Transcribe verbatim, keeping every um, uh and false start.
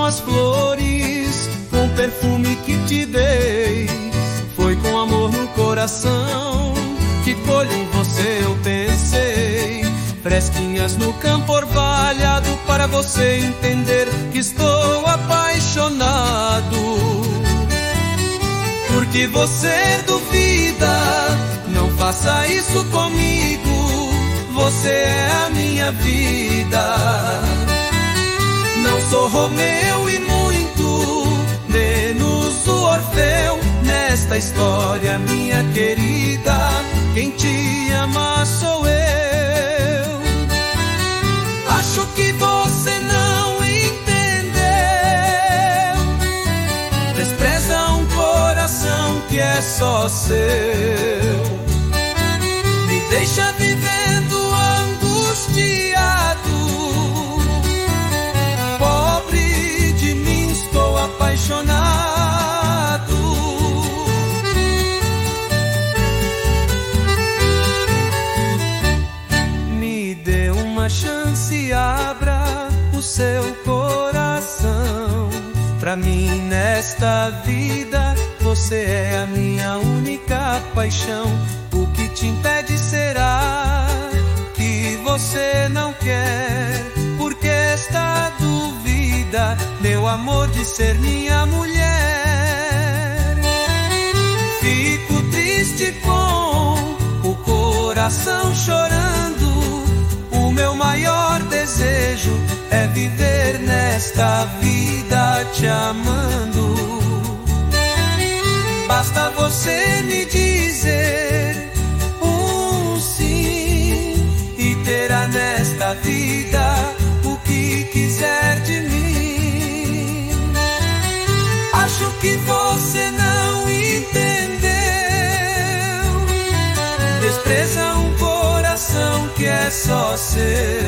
as flores, com o perfume que te dei. Foi com amor no coração que colho em você, eu pensei. Fresquinhas no campo orvalhado, para você entender que estou apaixonado. Porque você duvida, não faça isso comigo. Você é a minha vida. Não sou Romeu e muito menos o Orfeu nesta história, minha querida. Quem te ama sou eu. Acho que você não entendeu. Despreza um coração que é só seu. Me deixa vivendo angustiado. Pobre de mim, estou apaixonado. Me dê uma chance, abra o seu coração. Pra mim nesta vida você é a minha única paixão. O que te impede será que você não quer, porque esta dúvida, meu amor, de ser minha mulher. Fico triste com o coração chorando. O meu maior desejo é viver nesta vida te amando. Basta você me dizer um sim e terá nesta vida o que quiser de mim. Acho que você não entendeu. Despreza um coração que é só seu.